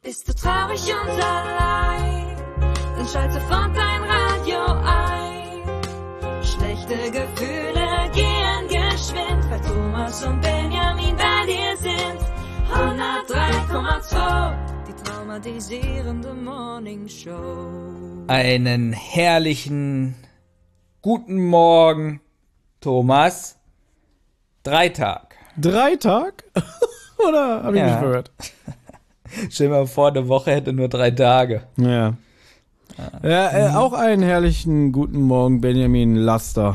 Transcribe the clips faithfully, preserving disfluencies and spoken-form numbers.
Bist du traurig und allein, dann schalte sofort dein Radio ein. Schlechte Gefühle gehen geschwind, weil Thomas und Benjamin bei dir sind. hundertdrei Komma zwei, die traumatisierende Morning Show. Einen herrlichen guten Morgen, Thomas. Dreitag. Dreitag? Oder habe ich Ja. nicht gehört? Stell dir mal vor, eine Woche hätte nur drei Tage. Ja. Ja, äh, auch einen herrlichen guten Morgen, Benjamin Laster.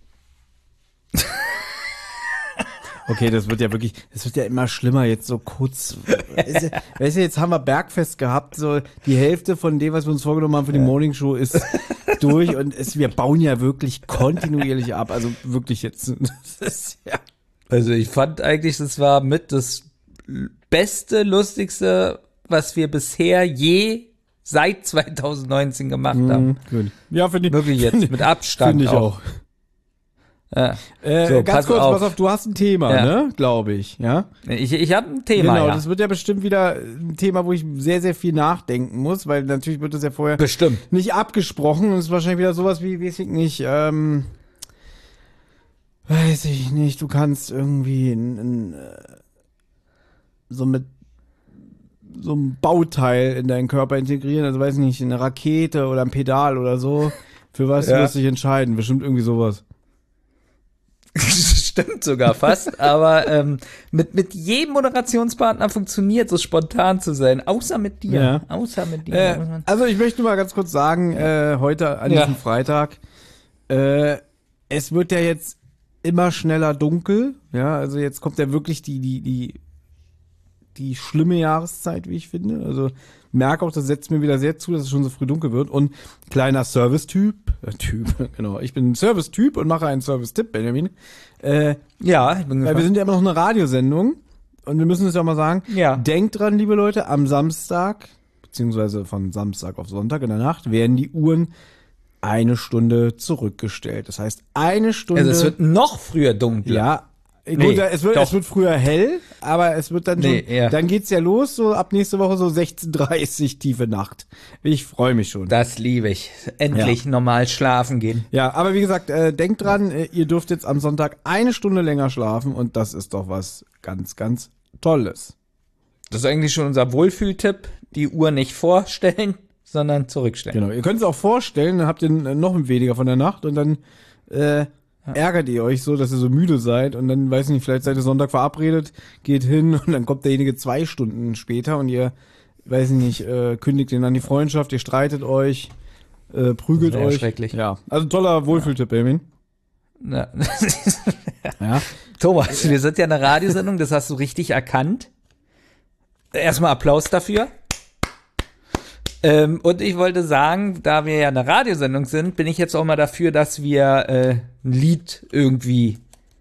Okay, das wird ja wirklich, das wird ja immer schlimmer jetzt so kurz. Weißt du, weißt du, jetzt haben wir Bergfest gehabt, so die Hälfte von dem, was wir uns vorgenommen haben für die Morning Show ist durch und es, wir bauen ja wirklich kontinuierlich ab, also wirklich jetzt. Das ist ja. Also ich fand eigentlich, das war mit das beste, lustigste, was wir bisher je seit zwanzig neunzehn gemacht haben. Mhm, gut. Ja, finde ich. Wirklich jetzt, mit Abstand Finde ich auch. auch. Ja. Äh, So, ganz pass kurz, auf. pass auf, du hast ein Thema, Ja. ne? Glaube ich, ja? Ich, ich habe ein Thema, Genau, ja. das wird ja bestimmt wieder ein Thema, wo ich sehr, sehr viel nachdenken muss, weil natürlich wird das ja vorher Bestimmt. nicht abgesprochen und es ist wahrscheinlich wieder sowas wie, weiß ich nicht, ähm, weiß ich nicht, du kannst irgendwie ein, ein, äh, so mit so ein Bauteil in deinen Körper integrieren, also weiß ich nicht, eine Rakete oder ein Pedal oder so. Für was Ja. wirst du dich entscheiden? Bestimmt irgendwie sowas. Stimmt sogar fast, aber ähm, mit, mit jedem Moderationspartner funktioniert so spontan zu sein, außer mit dir. Ja. Außer mit dir. Äh, also ich möchte mal ganz kurz sagen, äh, heute an Ja. diesem Freitag, äh, es wird ja jetzt immer schneller dunkel, ja, also jetzt kommt ja wirklich die, die, die, die schlimme Jahreszeit, wie ich finde, also merke auch, das setzt mir wieder sehr zu, dass es schon so früh dunkel wird und kleiner Service-Typ, äh, Typ, genau, ich bin ein Service-Typ und mache einen Service-Tipp, Benjamin, äh, Ja, ich bin weil wir gespannt. sind ja immer noch eine Radiosendung und wir müssen es ja mal sagen. Ja. Denkt dran, liebe Leute, am Samstag, beziehungsweise von Samstag auf Sonntag in der Nacht, werden die Uhren eine Stunde zurückgestellt. Das heißt, eine Stunde. Also es wird noch früher dunkel. ja. Nee, Gut, es wird, doch. es wird früher hell, aber es wird dann Nee, schon, ja. dann geht's ja los, so ab nächste Woche so sechzehn Uhr dreißig, tiefe Nacht. Ich freue mich schon. Das liebe ich. Endlich normal schlafen gehen. Ja, aber wie gesagt, äh, denkt dran, äh, ihr dürft jetzt am Sonntag eine Stunde länger schlafen und das ist doch was ganz, ganz Tolles. Das ist eigentlich schon unser Wohlfühltipp. Die Uhr nicht vorstellen, sondern zurückstellen. Genau, ihr könnt es auch vorstellen, dann habt ihr äh, noch weniger von der Nacht und dann äh, ärgert ihr euch so, dass ihr so müde seid und dann, weiß ich nicht, vielleicht seid ihr Sonntag verabredet, geht hin und dann kommt derjenige zwei Stunden später und ihr, weiß ich nicht, äh, kündigt ihn an die Freundschaft, ihr streitet euch, äh, prügelt Das wär euch. schrecklich. Ja, also toller Wohlfühltipp, Benjamin. Ja. Ja. Thomas, wir sind ja eine Radiosendung, das hast du richtig erkannt. Erstmal Applaus dafür. Ähm, und ich wollte sagen, da wir ja eine Radiosendung sind, bin ich jetzt auch mal dafür, dass wir äh, ein Lied irgendwie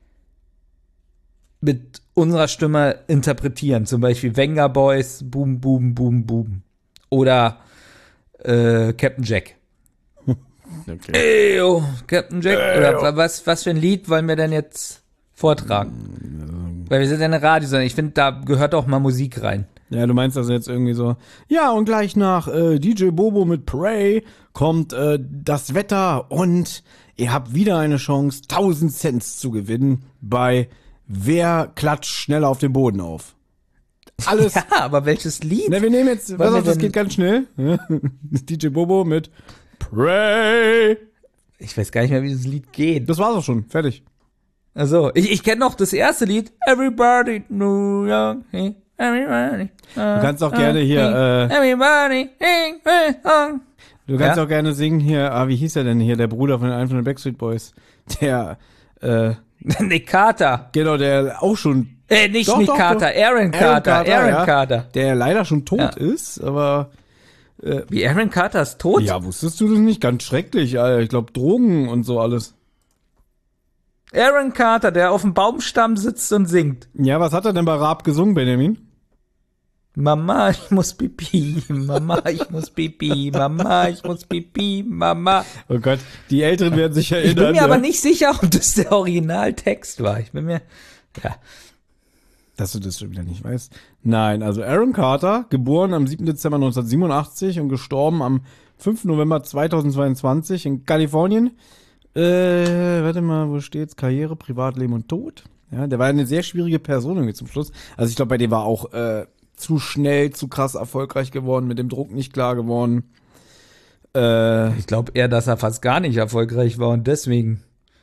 mit unserer Stimme interpretieren. Zum Beispiel Venga Boys, Boom, Boom, Boom, Boom. Oder äh, Captain Jack. Okay. Eyo, Captain Jack. Oder wa- was, was für ein Lied wollen wir denn jetzt vortragen? Weil wir sind ja eine Radiosendung. Ich finde, da gehört auch mal Musik rein. Ja, du meinst also jetzt irgendwie so, ja, und gleich nach äh, D J Bobo mit Prey kommt äh, das Wetter und ihr habt wieder eine Chance, tausend Cent zu gewinnen bei Wer klatscht schneller auf den Boden auf. Alles. Ja, aber welches Lied? Na, wir nehmen jetzt, Wollen pass wir auf, das denn- geht ganz schnell. D J Bobo mit Prey. Ich weiß gar nicht mehr, wie das Lied geht. Das war's auch schon, fertig. Also, ich, ich kenne noch das erste Lied. Everybody New York, hey, everybody. Du kannst auch gerne hier, äh, Everybody, hey, hey, oh. du kannst Ja? auch gerne singen hier, ah, wie hieß er denn hier, der Bruder von den einen von den Backstreet Boys. Der, äh, Nick Carter. genau, der auch schon Äh, nicht Doch, Nick doch, Carter, doch. Aaron Carter, Aaron Carter. ja, Carter. der leider schon tot Ja. ist, aber Wie, Aaron Carter ist tot? ja, wusstest du das nicht? Ganz schrecklich, Alter. Ich glaube Drogen und so alles. Aaron Carter, der auf dem Baumstamm sitzt und singt. Ja, was hat er denn bei Raab gesungen, Benjamin? Mama, ich muss pipi, Mama, ich muss pipi, Mama, ich muss pipi, Mama. Oh Gott, die Älteren werden sich erinnern. Ich bin mir ja. aber nicht sicher, ob das der Originaltext war. Ich bin mir, ja. Dass du das schon wieder nicht weißt. Nein, also Aaron Carter, geboren am siebten Dezember neunzehnhundertsiebenundachtzig und gestorben am fünften November zweitausendzweiundzwanzig in Kalifornien. Äh, warte mal, wo steht's? Karriere, Privatleben und Tod. Ja, der war eine sehr schwierige Person irgendwie zum Schluss. Also ich glaube, bei dem war auch äh, zu schnell, zu krass erfolgreich geworden, mit dem Druck nicht klar geworden. Äh, Ich glaube eher, dass er fast gar nicht erfolgreich war und deswegen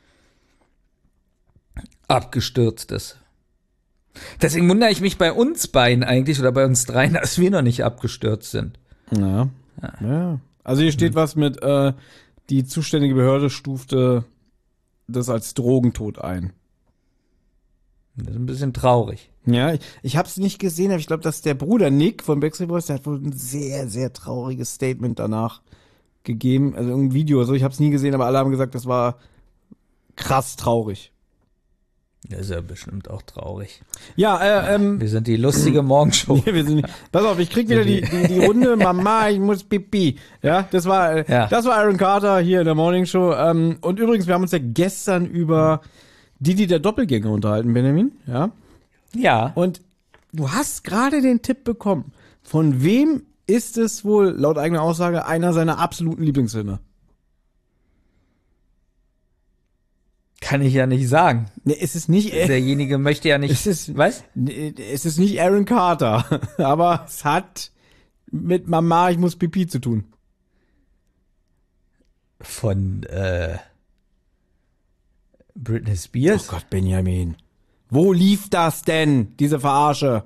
abgestürzt ist. Deswegen wundere ich mich bei uns beiden eigentlich oder bei uns dreien, dass wir noch nicht abgestürzt sind. ja. ja. Also hier steht was mit, äh, die zuständige Behörde stufte das als Drogentod ein. Das ist ein bisschen traurig. Ja, ich, ich habe es nicht gesehen, aber ich glaube, dass der Bruder Nick von Backstreet Boys, der hat wohl ein sehr, sehr trauriges Statement danach gegeben. Also irgendein Video oder so, ich habe es nie gesehen, aber alle haben gesagt, das war krass traurig. Das ist ja bestimmt auch traurig. Ja, äh, ähm, Wir sind die lustige Morgenshow. wir sind, pass auf, ich krieg wieder die, die, die Runde, Mama, ich muss pipi. Ja, das war, äh, Ja. das war Aaron Carter hier in der Morning Show. Ähm, und übrigens, wir haben uns ja gestern über Didi der Doppelgänger unterhalten, Benjamin. Ja. Ja. Und du hast gerade den Tipp bekommen. Von wem ist es wohl, laut eigener Aussage, einer seiner absoluten Lieblingsfilme? Kann ich ja nicht sagen. Ne, es ist nicht, äh, Derjenige möchte ja nicht. es ist, Was? ne, es ist nicht Aaron Carter, aber es hat mit Mama, ich muss Pipi zu tun. Von äh, Britney Spears? Oh Gott, Benjamin. Wo lief das denn, diese Verarsche?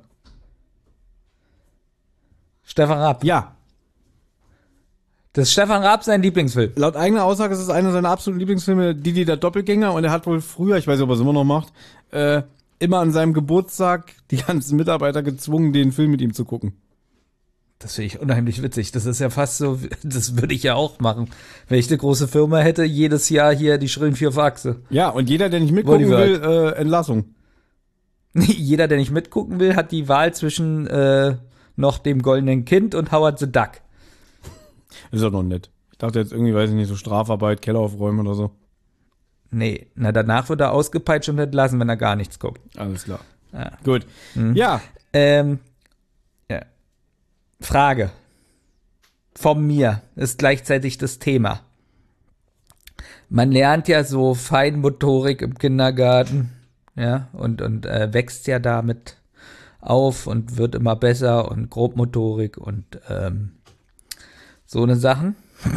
Stefan Raab. Ja, Das ist Stefan Raab sein Lieblingsfilm. laut eigener Aussage ist es einer seiner absoluten Lieblingsfilme, Didi der Doppelgänger, und er hat wohl früher, ich weiß nicht, ob er es immer noch macht, äh, immer an seinem Geburtstag die ganzen Mitarbeiter gezwungen, den Film mit ihm zu gucken. Das finde ich unheimlich witzig. Das ist ja fast so, das würde ich ja auch machen. Wenn ich eine große Firma hätte, jedes Jahr hier die schrillen vier Faxe. Ja, und jeder, der nicht mitgucken Wolli will, äh, Entlassung. Jeder, der nicht mitgucken will, hat die Wahl zwischen äh, noch dem goldenen Kind und Howard the Duck. Ist doch noch nett. Ich dachte jetzt irgendwie, weiß ich nicht, so Strafarbeit, Keller aufräumen oder so. Nee, na danach wird er ausgepeitscht und entlassen, wenn er gar nichts guckt. Alles klar. Ja. Gut. Ja, Ähm, ja. Frage. Von mir ist gleichzeitig das Thema. Man lernt ja so Feinmotorik im Kindergarten, ja, und, und äh, wächst ja damit auf und wird immer besser und Grobmotorik und ähm, so eine Sachen.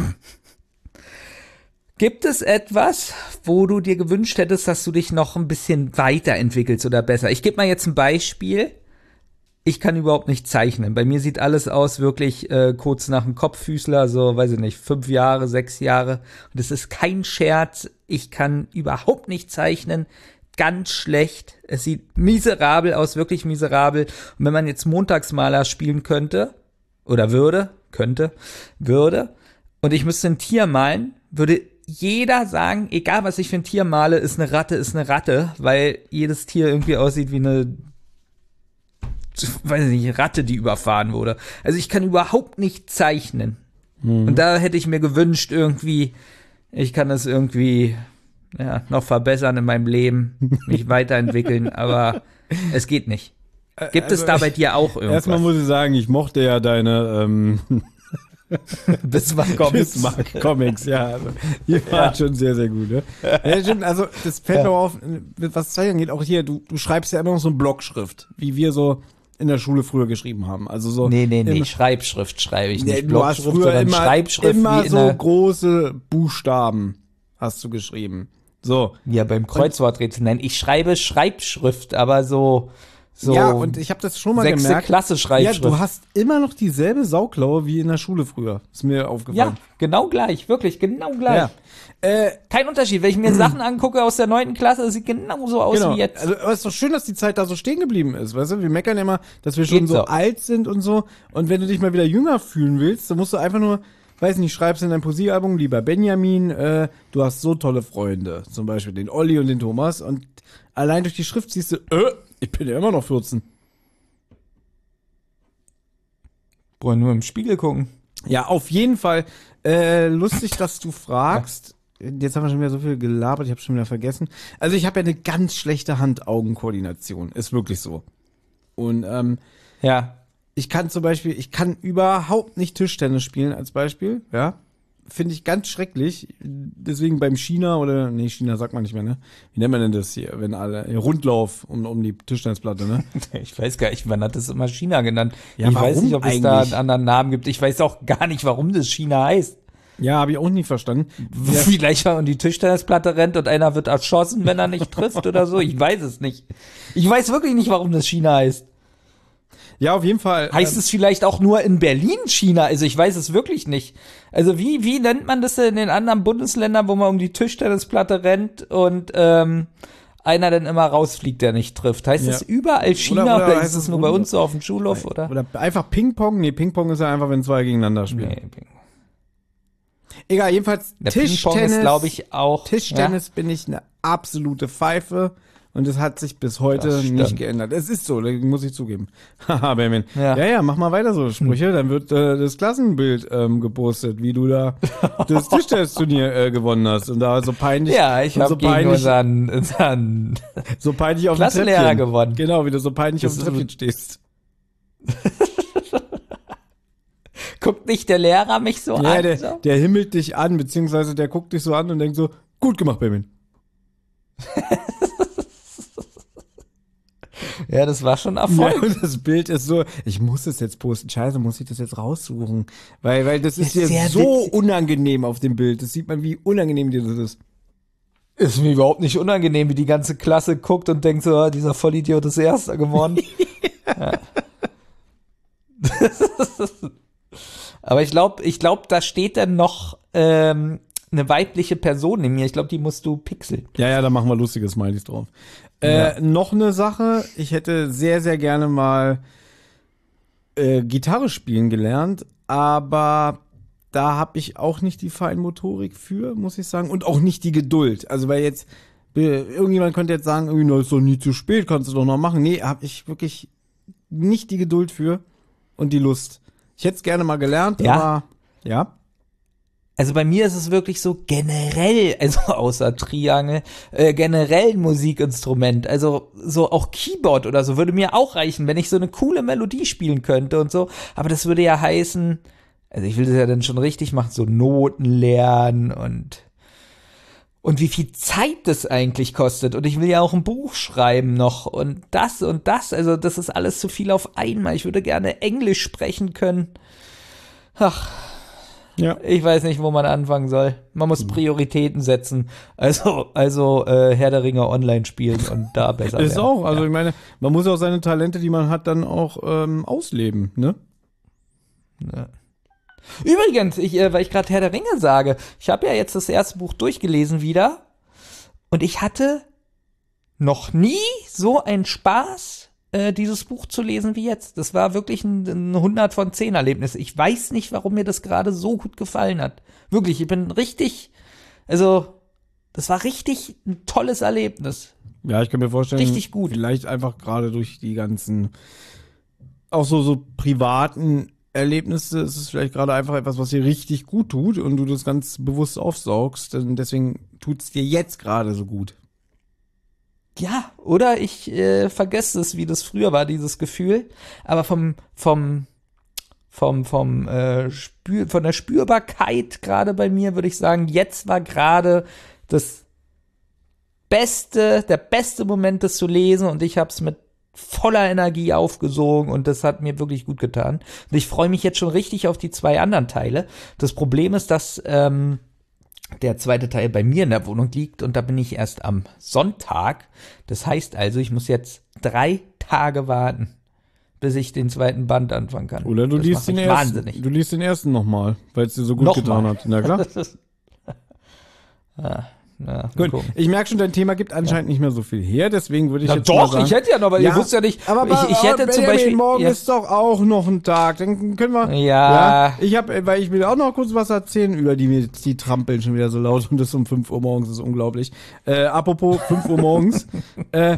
Gibt es etwas, wo du dir gewünscht hättest, dass du dich noch ein bisschen weiterentwickelst oder besser? Ich gebe mal jetzt ein Beispiel. Ich kann überhaupt nicht zeichnen. Bei mir sieht alles aus wirklich äh, kurz nach dem Kopffüßler, so, weiß ich nicht, fünf Jahre, sechs Jahre. Und das ist kein Scherz. Ich kann überhaupt nicht zeichnen. Ganz schlecht. Es sieht miserabel aus, wirklich miserabel. Und wenn man jetzt Montagsmaler spielen könnte, oder würde, könnte, würde, und ich müsste ein Tier malen, würde jeder sagen, egal was ich für ein Tier male, ist eine Ratte, ist eine Ratte, weil jedes Tier irgendwie aussieht wie eine, weiß ich nicht, Ratte, die überfahren wurde. Also ich kann überhaupt nicht zeichnen. Mhm. Und da hätte ich mir gewünscht, irgendwie, ich kann das irgendwie ja, noch verbessern in meinem Leben, mich weiterentwickeln, aber es geht nicht. Gibt also es da bei dir auch irgendwas? Erstmal muss ich sagen, ich mochte ja deine ähm, Bismarck Comics. Bismarck Comics, ja. Also, die waren Ja. schon sehr, sehr gut. Ne? Ja, stimmt, also das fällt mir auf, was Zeichnen geht, auch hier, du, du schreibst ja immer noch so eine Blockschrift, wie wir so in der Schule früher geschrieben haben. Also so Nee, nee, nee, immer- Schreibschrift schreibe ich nicht. Nee, du hast Blockschrift, früher sondern immer, Schreibschrift immer wie in so der, große Buchstaben hast du geschrieben. So. ja, beim Kreuzworträtsel. Nein, ich schreibe Schreibschrift, aber so, so ja, und ich habe das schon mal sechste gemerkt. Klasse Ja, Schreibschrift. du hast immer noch dieselbe Sauklaue wie in der Schule früher. Ist mir aufgefallen. Ja, genau gleich, wirklich, genau gleich. Ja. Äh, Kein Unterschied. Wenn ich mir Sachen angucke aus der neunten Klasse, das sieht genauso aus genau. wie jetzt. Also, aber es ist doch schön, dass die Zeit da so stehen geblieben ist, weißt du? Wir meckern immer, dass wir schon Geht so, so. alt sind und so. Und wenn du dich mal wieder jünger fühlen willst, dann musst du einfach nur, weiß nicht, schreibst in dein Poesiealbum, lieber Benjamin, äh, du hast so tolle Freunde. Zum Beispiel den Olli und den Thomas. Und allein durch die Schrift siehst du, äh, ich bin ja immer noch vierzehn. Boah, nur im Spiegel gucken. Ja, auf jeden Fall. Äh, lustig, dass du fragst. Jetzt haben wir schon wieder so viel gelabert, ich habe schon wieder vergessen. Also ich habe ja eine ganz schlechte Hand-Augen-Koordination. Ist wirklich so. Und ähm, Ja. ich kann zum Beispiel, ich kann überhaupt nicht Tischtennis spielen als Beispiel, ja. Finde ich ganz schrecklich. Deswegen beim China oder, nee, China sagt man nicht mehr, ne? Wie nennt man denn das hier, wenn alle, ja, Rundlauf um, um die Tischtennisplatte, ne? Ich weiß gar nicht, man hat das immer China genannt. Ja, ich weiß warum nicht, ob es da eigentlich? einen anderen Namen gibt. Ich weiß auch gar nicht, warum das China heißt. Ja, habe ich auch nie verstanden. Ja. Vielleicht mal um die Tischtennisplatte rennt und einer wird erschossen, wenn er nicht trifft oder so. Ich weiß es nicht. Ich weiß wirklich nicht, warum das China heißt. Ja, auf jeden Fall. Heißt ähm, es vielleicht auch nur in Berlin China? Also ich weiß es wirklich nicht. Also wie, wie nennt man das denn in den anderen Bundesländern, wo man um die Tischtennisplatte rennt und ähm, einer dann immer rausfliegt, der nicht trifft? Heißt Ja. es überall China oder, Oder- oder ist heißt es es nur bei Wunder- uns so auf dem Schulhof? Oder? Oder einfach Ping-Pong? Nee, Ping-Pong ist ja einfach, wenn zwei gegeneinander spielen. Nee, Egal, jedenfalls der Ping-Pong Tischtennis. ist, glaube ich, auch. Tischtennis bin ich eine absolute Pfeife und es hat sich bis heute Das stimmt. nicht geändert. Es ist so, das muss ich zugeben. Haha, Benjamin. Ja. Ja. ja, mach mal weiter so Sprüche, dann wird äh, das Klassenbild ähm, gepostet, wie du da das Tischtennisturnier äh, gewonnen hast und da so peinlich, Ja, ich und habe so gegen peinlich, unseren, unseren so peinlich auf dem Klassenlehrer Treppchen. gewonnen. Genau, wie du so peinlich Das auf dem ist- Treppchen stehst. Guckt nicht der Lehrer mich so Ja, an? der, so? der himmelt dich an, beziehungsweise der guckt dich so an und denkt so, gut gemacht, Benjamin. Ja, das war schon Ja, Erfolg. und das Bild ist so, ich muss es jetzt posten. Scheiße, muss ich das jetzt raussuchen? Weil, weil das ist Ist dir sehr so witzig. unangenehm auf dem Bild. Das sieht man, wie unangenehm dir das ist. Ist mir überhaupt nicht unangenehm, wie die ganze Klasse guckt und denkt so, ah, dieser Vollidiot ist Erster geworden. Ja. Aber ich glaube, ich glaube, da steht dann noch ähm, eine weibliche Person neben mir. Ich glaube, die musst du pixeln. Ja, ja, da machen wir lustige Smileys drauf. Äh, noch eine Sache, ich hätte sehr, sehr gerne mal äh, Gitarre spielen gelernt, aber da habe ich auch nicht die Feinmotorik für, muss ich sagen, und auch nicht die Geduld. Also weil jetzt, äh, irgendjemand könnte jetzt sagen, irgendwie, na, ist doch nie zu spät, kannst du doch noch machen. Nee, habe ich wirklich nicht die Geduld für und die Lust. Ich hätte es gerne mal gelernt, Ja. aber ja. Also bei mir ist es wirklich so generell, also außer Triangel, äh, generell ein Musikinstrument. Also so auch Keyboard oder so würde mir auch reichen, wenn ich so eine coole Melodie spielen könnte und so. Aber das würde ja heißen, also ich will das ja dann schon richtig machen, so Noten lernen und und wie viel Zeit das eigentlich kostet. Und ich will ja auch ein Buch schreiben noch und das und das. Also das ist alles zu viel auf einmal. Ich würde gerne Englisch sprechen können. Ach. Ja. Ich weiß nicht, wo man anfangen soll. Man muss Prioritäten setzen. Also, also äh, Herr der Ringe online spielen und da besser Ist werden. auch, also Ja. ich meine, man muss auch seine Talente, die man hat, dann auch ähm, ausleben, ne? Ja. Übrigens, ich, äh, weil ich gerade Herr der Ringe sage, ich habe ja jetzt das erste Buch durchgelesen wieder und ich hatte noch nie so einen Spaß, äh, dieses Buch zu lesen wie jetzt. Das war wirklich ein, ein hundert von zehn Erlebnis. Ich weiß nicht, warum mir das gerade so gut gefallen hat. Wirklich, ich bin richtig, also das war richtig ein tolles Erlebnis. Ja, ich kann mir vorstellen, Richtig gut. vielleicht einfach gerade durch die ganzen, auch so, so privaten Erlebnisse ist es vielleicht gerade einfach etwas, was dir richtig gut tut und du das ganz bewusst aufsaugst. Und deswegen tut es dir jetzt gerade so gut. Ja, oder ich äh, vergesse es, wie das früher war, dieses Gefühl. Aber vom, vom, vom, vom, äh, Spür, von der Spürbarkeit gerade bei mir würde ich sagen, jetzt war gerade das beste, der beste Moment, das zu lesen und ich habe es mit voller Energie aufgesogen und das hat mir wirklich gut getan. Und ich freue mich jetzt schon richtig auf die zwei anderen Teile. Das Problem ist, dass ähm, der zweite Teil bei mir in der Wohnung liegt und da bin ich erst am Sonntag. Das heißt also, ich muss jetzt drei Tage warten, bis ich den zweiten Band anfangen kann. Oder du das liest macht den mich ersten. wahnsinnig. Du liest den ersten nochmal, weil es dir so gut Nochmal. getan hat. Na klar. Das ist, ja, ja, mal Gut. gucken. Ich merke schon, dein Thema gibt anscheinend nicht mehr so viel her, deswegen würde ich Na jetzt mal doch, sagen, ich hätte ja noch, weil ihr wusst ja nicht, aber, ich, ich hätte aber zum Benjamin, Beispiel, morgen ja, ist doch auch noch ein Tag, dann können wir, Ja. ich habe, weil ich will auch noch kurz was erzählen, über die mir die trampeln schon wieder so laut und das um fünf Uhr morgens, das ist unglaublich. Äh, apropos fünf Uhr morgens, äh,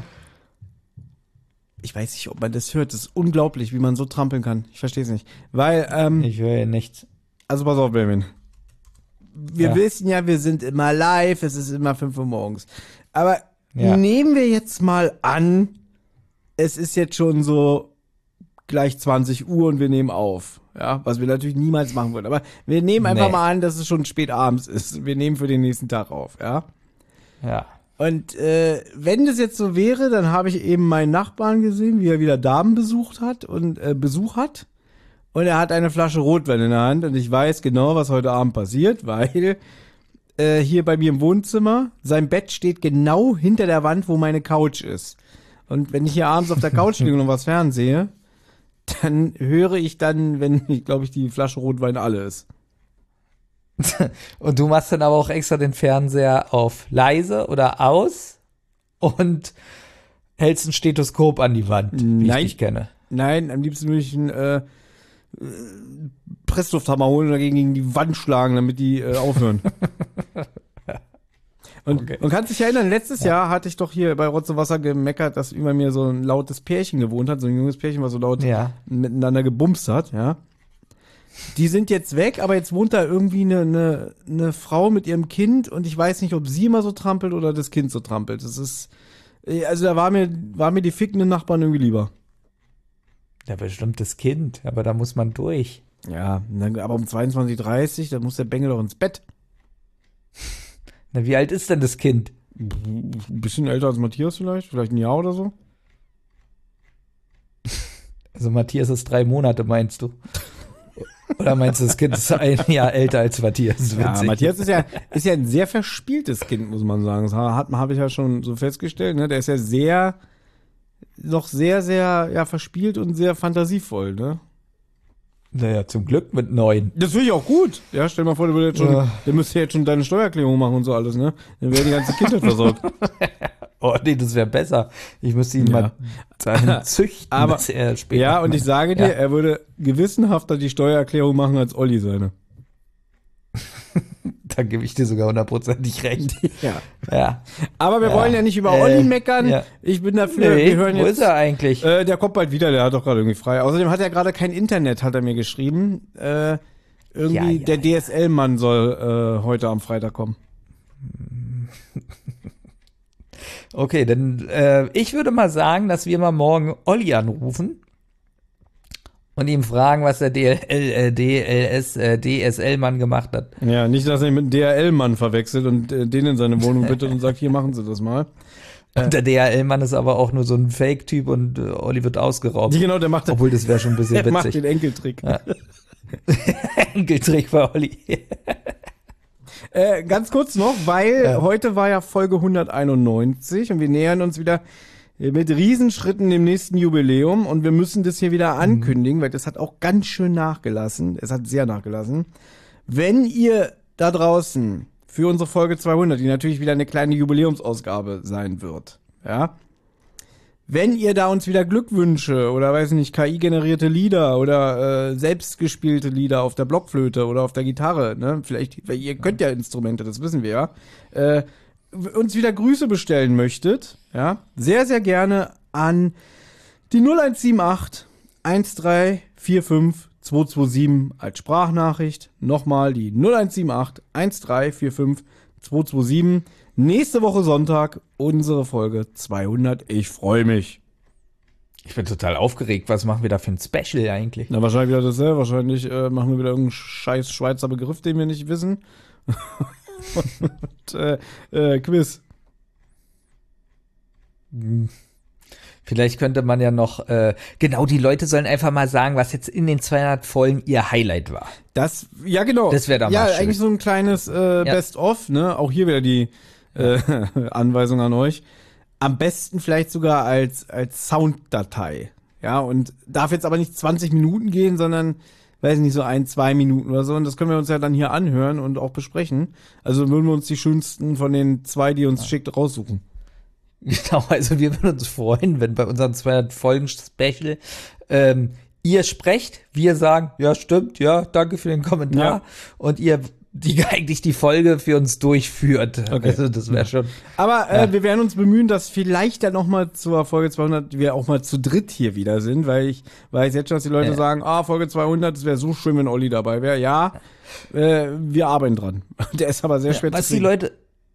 ich weiß nicht, ob man das hört, das ist unglaublich, wie man so trampeln kann, ich verstehe es nicht, weil, ähm, ich höre ja nichts. also pass auf, Benjamin. Wir Ja. wissen ja, wir sind immer live, es ist immer fünf Uhr morgens. Aber Ja. nehmen wir jetzt mal an, es ist jetzt schon so gleich zwanzig Uhr und wir nehmen auf. Ja, was wir natürlich niemals machen würden. Aber wir nehmen einfach Nee. mal an, dass es schon spät abends ist. Wir nehmen für den nächsten Tag auf, ja. Ja. Und äh, wenn das jetzt so wäre, dann habe ich eben meinen Nachbarn gesehen, wie er wieder Damen besucht hat und äh, Besuch hat. Und er hat eine Flasche Rotwein in der Hand und ich weiß genau, was heute Abend passiert, weil äh, hier bei mir im Wohnzimmer, sein Bett steht genau hinter der Wand, wo meine Couch ist. Und wenn ich hier abends auf der Couch liege und noch was fernsehe, dann höre ich dann, wenn, ich glaube ich, die Flasche Rotwein alle ist. Und du machst dann aber auch extra den Fernseher auf leise oder aus und hältst ein Stethoskop an die Wand, wie Nein. ich dich kenne. Nein, am liebsten würde ich einen äh, äh, Presslufthammer holen und dagegen gegen die Wand schlagen, damit die äh, aufhören. Und Okay. man kann sich erinnern, letztes Jahr hatte ich doch hier bei Rotz und Wasser gemeckert, dass über mir so ein lautes Pärchen gewohnt hat, so ein junges Pärchen, was so laut Ja. miteinander gebumst hat, ja. Die sind jetzt weg, aber jetzt wohnt da irgendwie eine, eine, eine Frau mit ihrem Kind und ich weiß nicht, ob sie immer so trampelt oder das Kind so trampelt. Das ist, also da war mir, war mir die fickenden Nachbarn irgendwie lieber. Ja, bestimmt das Kind, aber da muss man durch. Ja, dann, aber um zweiundzwanzig Uhr dreißig, da muss der Bengel doch ins Bett. Na, wie alt ist denn das Kind? Ein bisschen älter als Matthias vielleicht, vielleicht ein Jahr oder so. Also Matthias ist drei Monate, meinst du? Oder meinst du, das Kind ist ein Jahr älter als Matthias? Ja, Witzig. Matthias ist ja, ist ja ein sehr verspieltes Kind, muss man sagen. Das hat, habe ich ja schon so festgestellt. Ne? Der ist ja sehr, noch sehr, sehr ja, verspielt und sehr fantasievoll. Ne? Naja, zum Glück mit neun. Das finde ich auch gut. Ja, stell dir mal vor, der, würde jetzt schon, Ja. der müsste jetzt schon deine Steuererklärung machen und so alles. Ne? Dann wäre die ganze Kindheit versorgt. Oh nee, das wäre besser. Ich müsste ihn Ja. mal dahin züchten, Aber- dass er später. Ja, und ich sage dir, Ja. er würde gewissenhafter die Steuererklärung machen als Olli seine. Da gebe ich dir sogar hundertprozentig recht. Ja. Ja. Aber wir Ja. wollen ja nicht über Äh, Olli meckern. ja. Ich bin dafür, Nee, wir hören wo jetzt. ist er eigentlich? Äh, der kommt bald wieder, der hat doch gerade irgendwie frei. Außerdem hat er gerade kein Internet, hat er mir geschrieben. Äh, irgendwie Ja, ja, der ja. D S L-Mann soll äh, heute am Freitag kommen. Okay, dann äh, ich würde mal sagen, dass wir mal morgen Olli anrufen und ihm fragen, was der D L L, äh, D L S, äh, D S L-Mann gemacht hat. Ja, nicht, dass er ihn mit dem D H L-Mann verwechselt und äh, den in seine Wohnung bittet und sagt, hier machen Sie das mal. Und der D H L-Mann ist aber auch nur so ein Fake-Typ und äh, Olli wird ausgeraubt. Die, genau, der macht, Obwohl, das wäre schon ein bisschen der macht witzig. den Enkeltrick. Ja. Enkeltrick bei Olli. Äh, ganz kurz noch, weil Ja. heute war ja Folge hunderteinundneunzig und wir nähern uns wieder mit Riesenschritten dem nächsten Jubiläum und wir müssen das hier wieder ankündigen, weil das hat auch ganz schön nachgelassen. Es hat sehr nachgelassen. Wenn ihr da draußen für unsere Folge zweihundert, die natürlich wieder eine kleine Jubiläumsausgabe sein wird, ja, wenn ihr da uns wieder Glückwünsche oder weiß nicht, K I-generierte Lieder oder äh, selbstgespielte Lieder auf der Blockflöte oder auf der Gitarre, ne, vielleicht, weil ihr könnt ja Instrumente, das wissen wir ja, äh, uns wieder Grüße bestellen möchtet, ja, sehr, sehr gerne an die null eins sieben acht eins drei vier fünf zwei zwei sieben als Sprachnachricht. Nochmal die null eins sieben acht eins drei vier fünf zwei zwei sieben. Nächste Woche Sonntag unsere Folge zweihundert. Ich freue mich. Ich bin total aufgeregt. Was machen wir da für ein Special eigentlich? Na, wahrscheinlich wieder dasselbe. Wahrscheinlich äh, machen wir wieder irgendeinen scheiß Schweizer Begriff, den wir nicht wissen. Und äh, äh, Quiz. Vielleicht könnte man ja noch, äh, genau, die Leute sollen einfach mal sagen, was jetzt in den zweihundert Folgen ihr Highlight war. Das, ja genau. Das wär doch ja, mal schön. eigentlich so ein kleines äh, Best-of, ne? Auch hier wieder die äh, Anweisung an euch. Am besten vielleicht sogar als, als Sounddatei. Ja, und darf jetzt aber nicht zwanzig Minuten gehen, sondern, weiß nicht, so ein, zwei Minuten oder so. Und das können wir uns ja dann hier anhören und auch besprechen. Also würden wir uns die schönsten von den zwei, die uns schickt, raussuchen. Genau, also wir würden uns freuen, wenn bei unserem zweihundert Folgen Special ähm, ihr sprecht, wir sagen, ja stimmt, ja, danke für den Kommentar Ja. und ihr die eigentlich die Folge für uns durchführt. Okay. Also das wäre schon. Aber äh, Ja. wir werden uns bemühen, dass vielleicht dann noch mal zur Folge zweihundert wir auch mal zu dritt hier wieder sind, weil ich weiß jetzt schon, dass die Leute Ja. sagen, ah, Folge zweihundert, es wäre so schön, wenn Olli dabei wäre. Ja, äh, wir arbeiten dran. Der ist aber sehr schwer Was zu die kriegen. Leute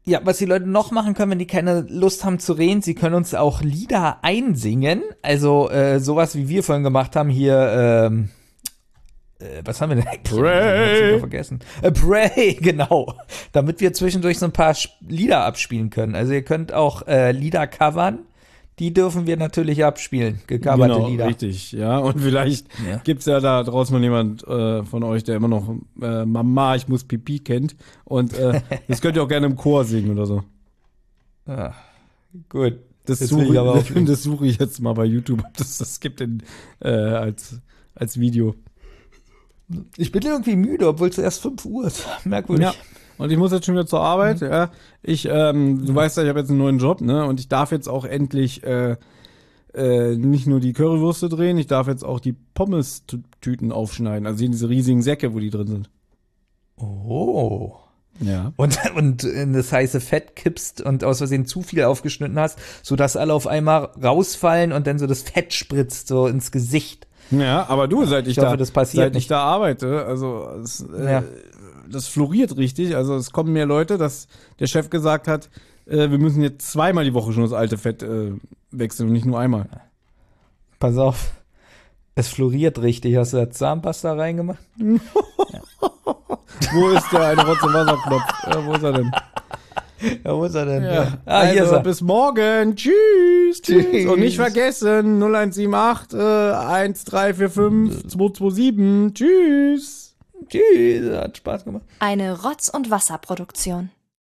Ja, was die Leute noch machen können, wenn die keine Lust haben zu reden, sie können uns auch Lieder einsingen. Also äh, sowas, wie wir vorhin gemacht haben, hier, ähm, äh, was haben wir denn eigentlich? Pray. Ich vergessen. Äh, Pray, genau. Damit wir zwischendurch so ein paar Sch- Lieder abspielen können. Also ihr könnt auch äh, Lieder covern. Die dürfen wir natürlich abspielen, gecoverte Genau, Lieder. richtig, ja. Und vielleicht Ja. gibt's ja da draußen mal jemand äh, von euch, der immer noch äh, Mama, ich muss Pipi kennt. Und äh, das könnt ihr auch gerne im Chor singen oder so. Ah, gut. Das, Das suche will ich aber auch ich, das suche ich jetzt mal bei YouTube, ob das das gibt in, äh, als, als Video. Ich bin irgendwie müde, obwohl es erst fünf Uhr ist. Merkwürdig. Ja. Und ich muss jetzt schon wieder zur Arbeit. Mhm. Ja. Ich, ähm, du weißt ja, ich habe jetzt einen neuen Job, ne? Und ich darf jetzt auch endlich äh, äh, nicht nur die Currywürste drehen, ich darf jetzt auch die Pommes-Tüten aufschneiden. Also in diese riesigen Säcke, wo die drin sind. Oh. Ja. Und, und in das heiße Fett kippst und aus Versehen zu viel aufgeschnitten hast, sodass alle auf einmal rausfallen und dann so das Fett spritzt so ins Gesicht. Ja, aber du, seit ich, Ich hoffe, da, das passiert seit ich nicht. da arbeite, also es, äh, Ja. das floriert richtig. Also es kommen mehr Leute, dass der Chef gesagt hat, äh, wir müssen jetzt zweimal die Woche schon das alte Fett äh, wechseln und nicht nur einmal. Pass auf. Es floriert richtig. Hast du da Zahnpasta reingemacht? Wo ist der eine Rotz- und Wasserknopf? Ja, wo ist er denn? Ja, wo ist er denn? Ja. Ah, hier ist also, er. bis morgen. Tschüss. Tschüss. Tschüss. Und nicht vergessen, null eins sieben acht, äh, eins drei vier fünf, zwei zwei sieben. Tschüss. Tschüss. Hat Spaß gemacht. Eine Rotz- und Wasserproduktion.